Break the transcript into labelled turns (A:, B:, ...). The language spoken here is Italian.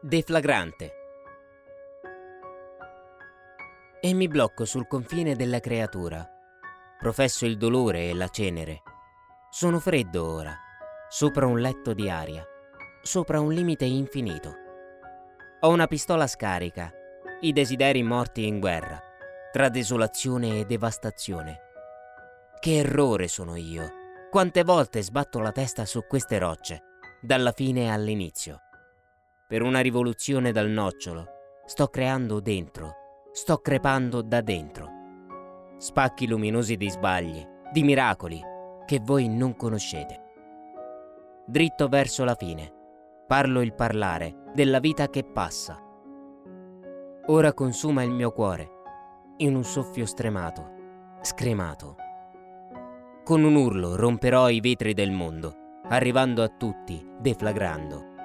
A: Deflagrante. E mi blocco sul confine della creatura. Professo il dolore e la cenere. Sono freddo ora, sopra un letto di aria, sopra un limite infinito. Ho una pistola scarica, i desideri morti in guerra, tra desolazione e devastazione. Che errore sono io! Quante volte sbatto la testa su queste rocce, dalla fine all'inizio. Per una rivoluzione dal nocciolo, sto creando dentro, sto crepando da dentro. Spacchi luminosi di sbagli, di miracoli, che voi non conoscete. Dritto verso la fine, parlo il parlare della vita che passa. Ora consuma il mio cuore, in un soffio stremato, scremato. Con un urlo romperò i vetri del mondo, arrivando a tutti, deflagrando.